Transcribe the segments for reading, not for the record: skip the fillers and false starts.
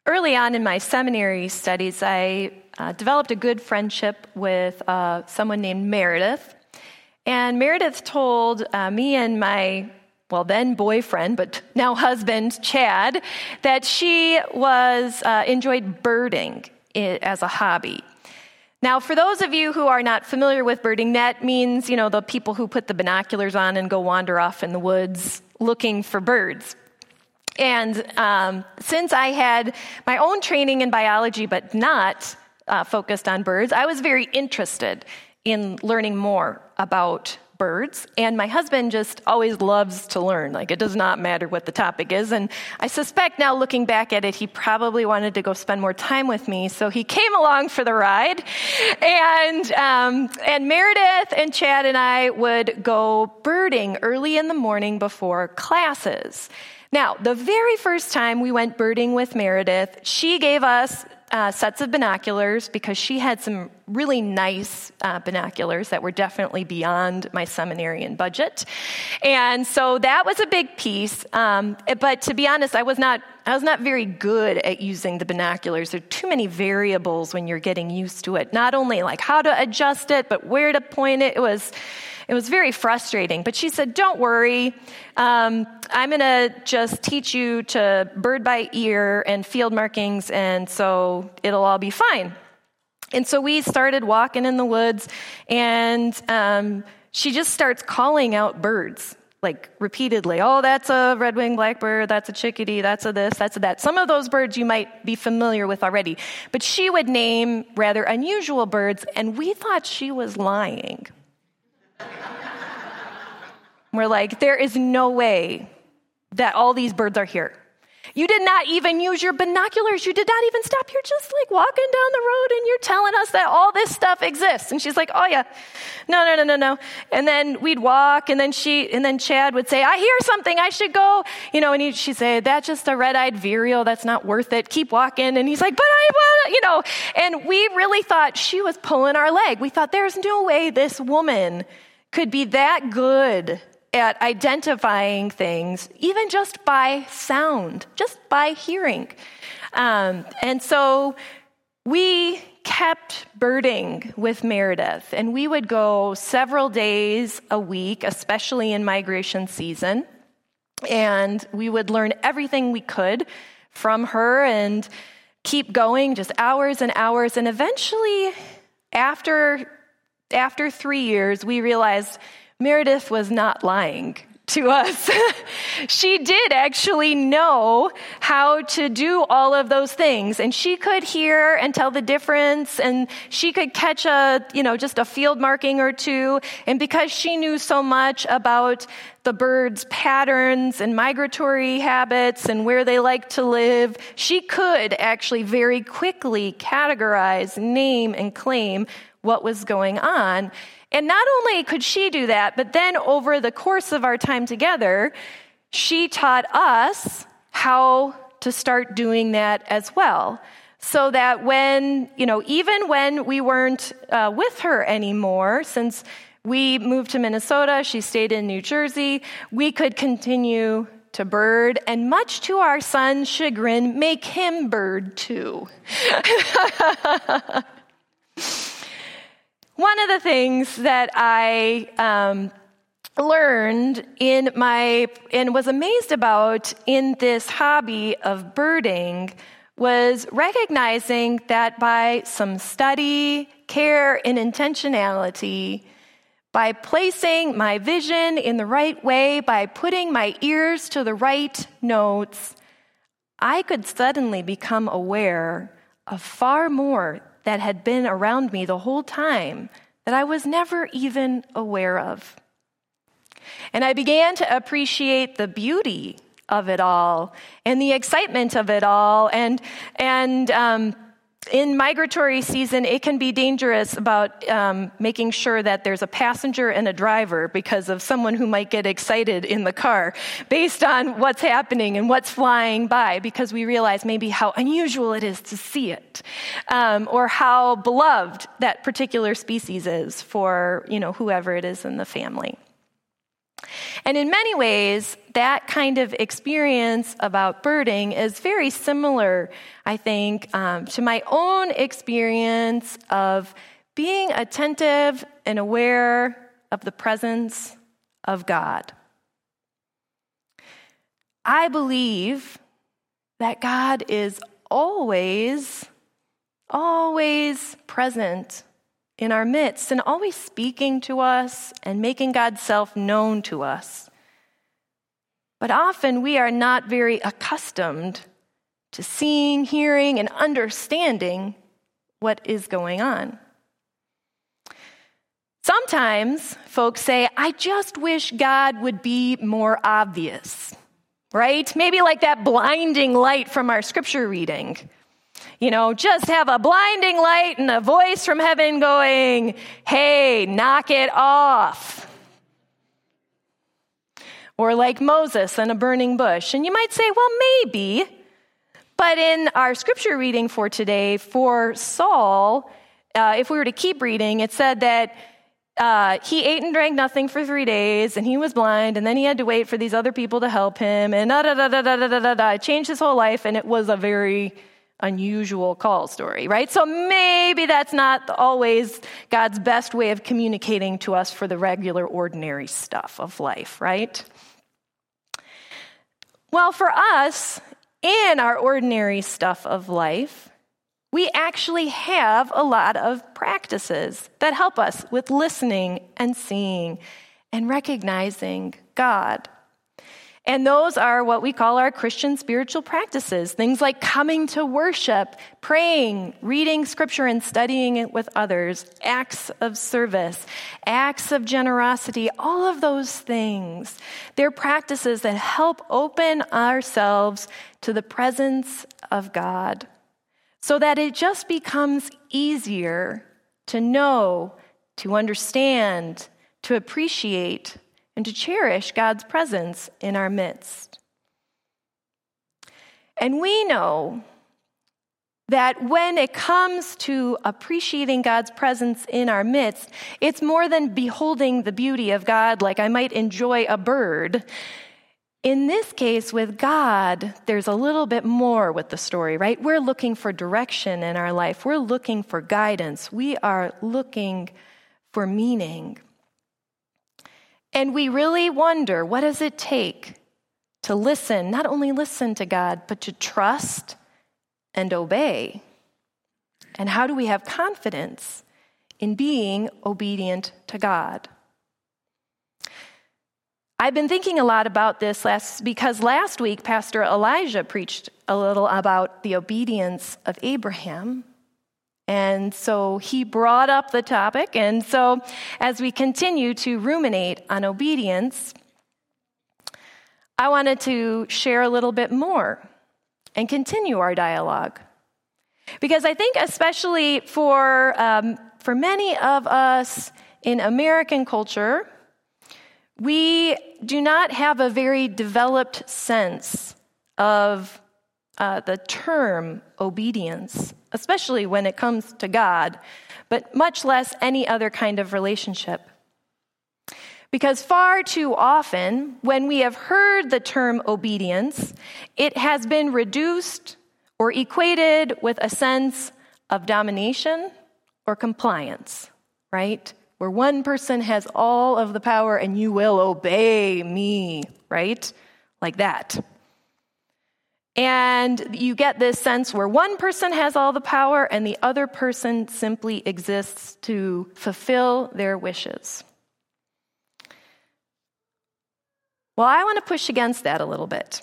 Early on in my seminary studies, I developed a good friendship with someone named Meredith. And Meredith told me and my, then boyfriend, but now husband, Chad, that she enjoyed birding as a hobby. Now, for those of you who are not familiar with birding, that means, the people who put the binoculars on and go wander off in the woods looking for birds. And since I had my own training in biology but not focused on birds, I was very interested in learning more about birds. And my husband just always loves to learn. It does not matter what the topic is. And I suspect now, looking back at it, he probably wanted to go spend more time with me. So he came along for the ride. And Meredith and Chad and I would go birding early in the morning before classes. Now, the very first time we went birding with Meredith, she gave us sets of binoculars because she had some really nice binoculars that were definitely beyond my seminarian budget. And so that was a big piece. But to be honest, I was not very good at using the binoculars. There are too many variables when you're getting used to it. Not only how to adjust it, but where to point it. It was very frustrating, but she said, "Don't worry. I'm going to just teach you to bird by ear and field markings, and so it'll all be fine." And so we started walking in the woods, and she just starts calling out birds, repeatedly. "Oh, that's a red-winged blackbird, that's a chickadee, that's a this, that's a that." Some of those birds you might be familiar with already, but she would name rather unusual birds, and we thought she was lying. We're like, there is no way that all these birds are here. You did not even use your binoculars. You did not even stop. You're just walking down the road and you're telling us that all this stuff exists. And she's like, "Oh yeah, no. And then we'd walk, and then Chad would say, "I hear something. I should go." And she'd say, "That's just a red-eyed vireo. That's not worth it. Keep walking." And he's like, "But I want to," And we really thought she was pulling our leg. We thought, there's no way this woman could be that good at identifying things, even just by sound, just by hearing. And so we kept birding with Meredith, and we would go several days a week, especially in migration season. And we would learn everything we could from her and keep going, just hours and hours. And eventually, after 3 years, we realized Meredith was not lying to us. She did actually know how to do all of those things, and she could hear and tell the difference, and she could catch just a field marking or two. And because she knew so much about the birds' patterns and migratory habits and where they like to live, she could actually very quickly categorize, name, and claim what was going on. And not only could she do that, but then over the course of our time together, she taught us how to start doing that as well. So that even when we weren't with her anymore, since we moved to Minnesota, she stayed in New Jersey, we could continue to bird, and much to our son's chagrin, make him bird too. One of the things that I learned and was amazed about in this hobby of birding was recognizing that by some study, care, and intentionality, by placing my vision in the right way, by putting my ears to the right notes, I could suddenly become aware of far more that had been around me the whole time that I was never even aware of. And I began to appreciate the beauty of it all and the excitement of it all. And in migratory season, it can be dangerous about making sure that there's a passenger and a driver because of someone who might get excited in the car based on what's happening and what's flying by, because we realize maybe how unusual it is to see it, or how beloved that particular species is for, whoever it is in the family. And in many ways, that kind of experience about birding is very similar, I think, to my own experience of being attentive and aware of the presence of God. I believe that God is always present in our midst and always speaking to us and making God's self known to us. But often we are not very accustomed to seeing, hearing, and understanding what is going on. Sometimes folks say, I just wish God would be more obvious, right? Maybe like that blinding light from our scripture reading. Just have a blinding light and a voice from heaven going, hey, knock it off. Or like Moses and a burning bush. And you might say, well, maybe. But in our scripture reading for today, for Saul, if we were to keep reading, it said that he ate and drank nothing for 3 days, and he was blind, and then he had to wait for these other people to help him, and It changed his whole life, and it was a very unusual call story, right? So maybe that's not always God's best way of communicating to us for the regular, ordinary stuff of life, right? Well, for us, in our ordinary stuff of life, we actually have a lot of practices that help us with listening and seeing and recognizing God. And those are what we call our Christian spiritual practices, things like coming to worship, praying, reading scripture and studying it with others, acts of service, acts of generosity, all of those things. They're practices that help open ourselves to the presence of God so that it just becomes easier to know, to understand, to appreciate, and to cherish God's presence in our midst. And we know that when it comes to appreciating God's presence in our midst, it's more than beholding the beauty of God like I might enjoy a bird. In this case, with God, there's a little bit more with the story, right? We're looking for direction in our life. We're looking for guidance. We are looking for meaning. And we really wonder, what does it take to listen, not only listen to God, but to trust and obey? And how do we have confidence in being obedient to God? I've been thinking a lot about this because last week, Pastor Elijah preached a little about the obedience of Abraham. And so he brought up the topic. And so as we continue to ruminate on obedience, I wanted to share a little bit more and continue our dialogue. Because I think especially for many of us in American culture, we do not have a very developed sense of the term obedience, especially when it comes to God, but much less any other kind of relationship. Because far too often, when we have heard the term obedience, it has been reduced or equated with a sense of domination or compliance, right? Where one person has all of the power and you will obey me, right? Like that. And you get this sense where one person has all the power and the other person simply exists to fulfill their wishes. Well, I want to push against that a little bit.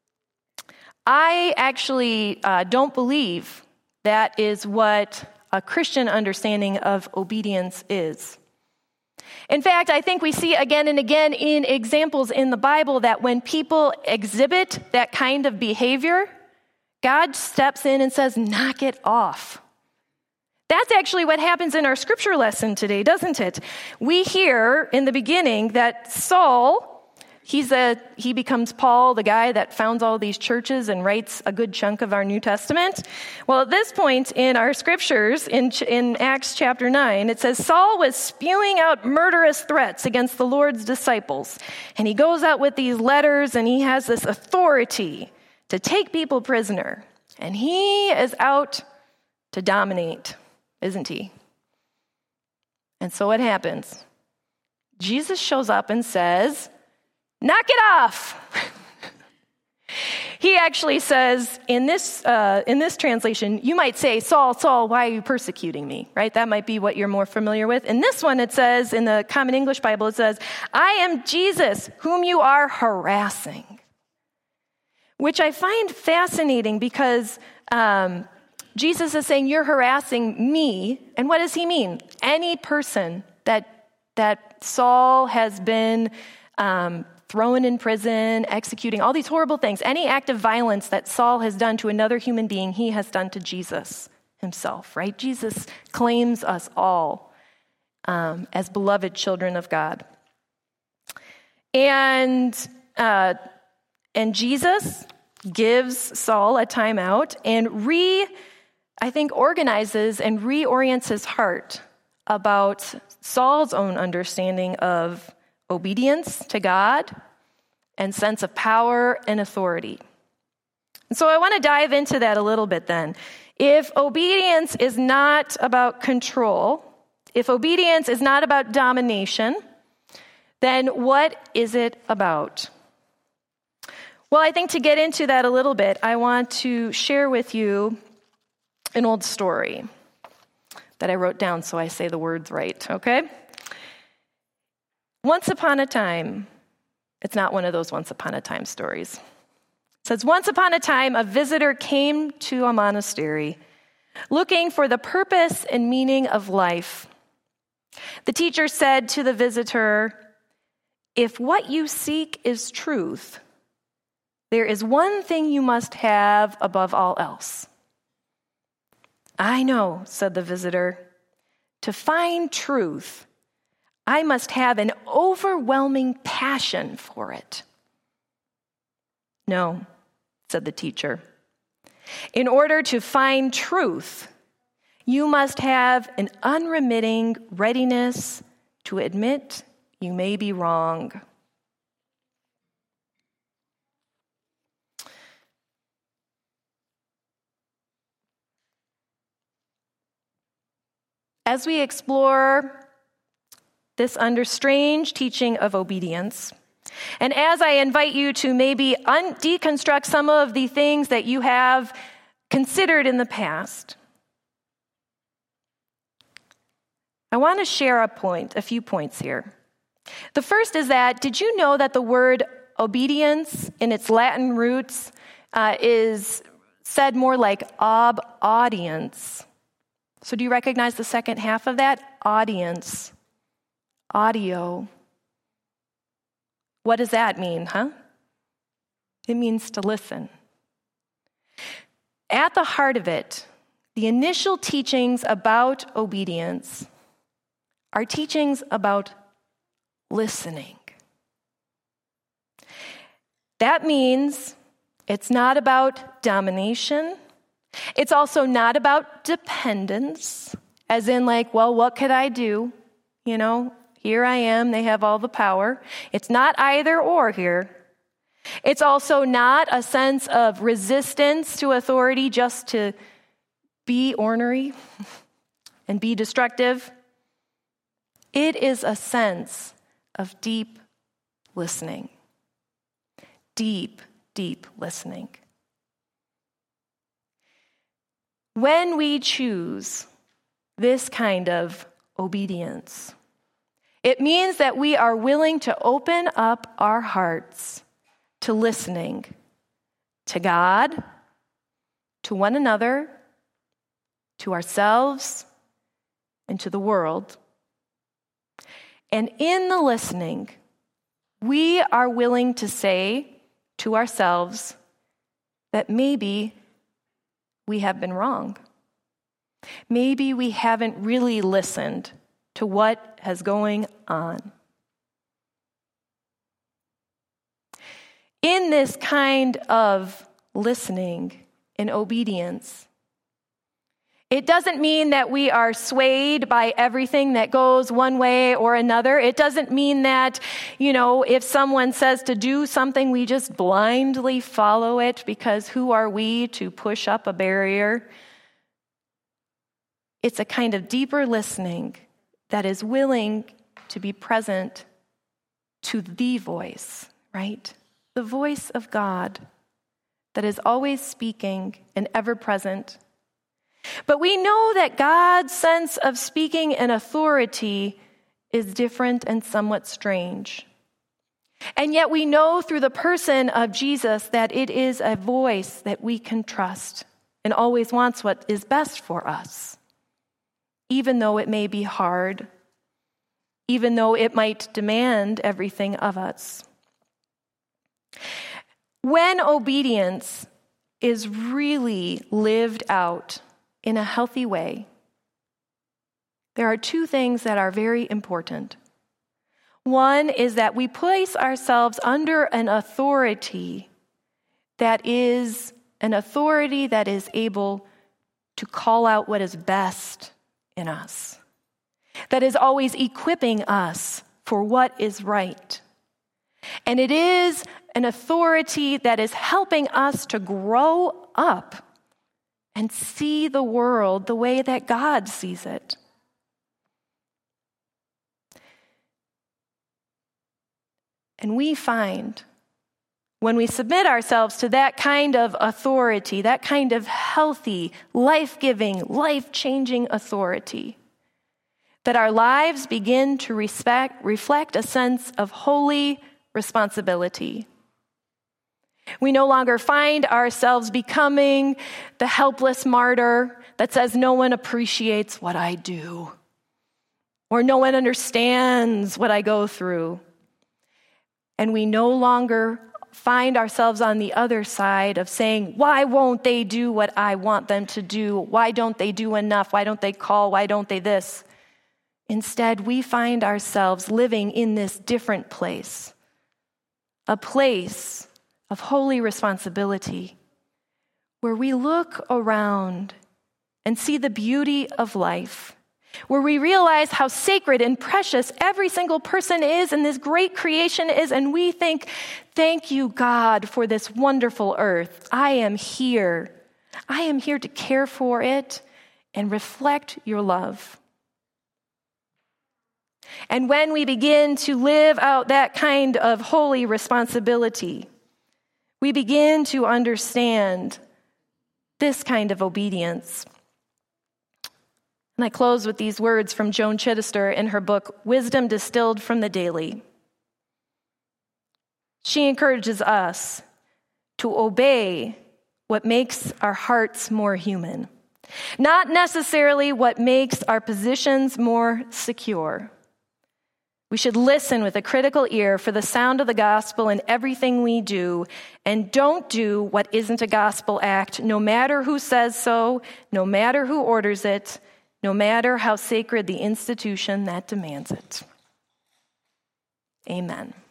I actually don't believe that is what a Christian understanding of obedience is. In fact, I think we see again and again in examples in the Bible that when people exhibit that kind of behavior, God steps in and says, knock it off. That's actually what happens in our scripture lesson today, doesn't it? We hear in the beginning that Saul He becomes Paul, the guy that founds all these churches and writes a good chunk of our New Testament. Well, at this point in our scriptures, in Acts chapter 9, it says, Saul was spewing out murderous threats against the Lord's disciples. And he goes out with these letters, and he has this authority to take people prisoner. And he is out to dominate, isn't he? And so what happens? Jesus shows up and says, knock it off. He actually says in this translation, you might say, Saul, Saul, why are you persecuting me? Right? That might be what you're more familiar with. In this one, it says, in the Common English Bible, it says, I am Jesus, whom you are harassing. Which I find fascinating because Jesus is saying, you're harassing me. And what does he mean? Any person that Saul has been thrown in prison, executing, all these horrible things. Any act of violence that Saul has done to another human being, he has done to Jesus himself, right? Jesus claims us all as beloved children of God. And Jesus gives Saul a timeout and organizes and reorients his heart about Saul's own understanding of obedience to God and sense of power and authority. And so I want to dive into that a little bit then. If obedience is not about control, if obedience is not about domination, then what is it about? Well, I think to get into that a little bit, I want to share with you an old story that I wrote down so I say the words right, okay? Once upon a time, it's not one of those once upon a time stories. It says, once upon a time, a visitor came to a monastery looking for the purpose and meaning of life. The teacher said to the visitor, if what you seek is truth, there is one thing you must have above all else. I know, said the visitor. To find truth, I must have an overwhelming passion for it. No, said the teacher. In order to find truth, you must have an unremitting readiness to admit you may be wrong. As we explore this under strange teaching of obedience, and as I invite you to maybe deconstruct some of the things that you have considered in the past, I want to share a few points here. The first is that, did you know that the word obedience in its Latin roots is said more like audience? So do you recognize the second half of that? Audience. Audio. What does that mean, huh? It means to listen. At the heart of it, the initial teachings about obedience are teachings about listening. That means it's not about domination. It's also not about dependence, as in like, well, what could I do? You know, here I am, they have all the power. It's not either or here. It's also not a sense of resistance to authority just to be ornery and be destructive. It is a sense of deep listening. Deep, deep listening. When we choose this kind of obedience, it means that we are willing to open up our hearts to listening to God, to one another, to ourselves, and to the world. And in the listening, we are willing to say to ourselves that maybe we have been wrong. Maybe we haven't really listened to what is going on. in this kind of listening and obedience, it doesn't mean that we are swayed by everything that goes one way or another. It doesn't mean that, if someone says to do something, we just blindly follow it, because who are we to push up a barrier? It's a kind of deeper listening that is willing to be present to the voice, right? The voice of God that is always speaking and ever present. But we know that God's sense of speaking and authority is different and somewhat strange. And yet we know through the person of Jesus that it is a voice that we can trust and always wants what is best for us, even though it may be hard, even though it might demand everything of us. When obedience is really lived out in a healthy way, there are two things that are very important. One is that we place ourselves under an authority that is able to call out what is best in us, that is always equipping us for what is right. And it is an authority that is helping us to grow up and see the world the way that God sees it. And we find when we submit ourselves to that kind of authority, that kind of healthy, life-giving, life-changing authority, that our lives begin to reflect a sense of holy responsibility. We no longer find ourselves becoming the helpless martyr that says no one appreciates what I do, or no one understands what I go through. And we no longer find ourselves on the other side of saying, why won't they do what I want them to do? Why don't they do enough? Why don't they call? Why don't they this? Instead, we find ourselves living in this different place, a place of holy responsibility, where we look around and see the beauty of life, where we realize how sacred and precious every single person is and this great creation is, and we think, thank you, God, for this wonderful earth. I am here. I am here to care for it and reflect your love. And when we begin to live out that kind of holy responsibility, we begin to understand this kind of obedience. And I close with these words from Joan Chittister in her book, Wisdom Distilled from the Daily. She encourages us to obey what makes our hearts more human, not necessarily what makes our positions more secure. We should listen with a critical ear for the sound of the gospel in everything we do, and don't do what isn't a gospel act, no matter who says so, no matter who orders it, no matter how sacred the institution that demands it. Amen.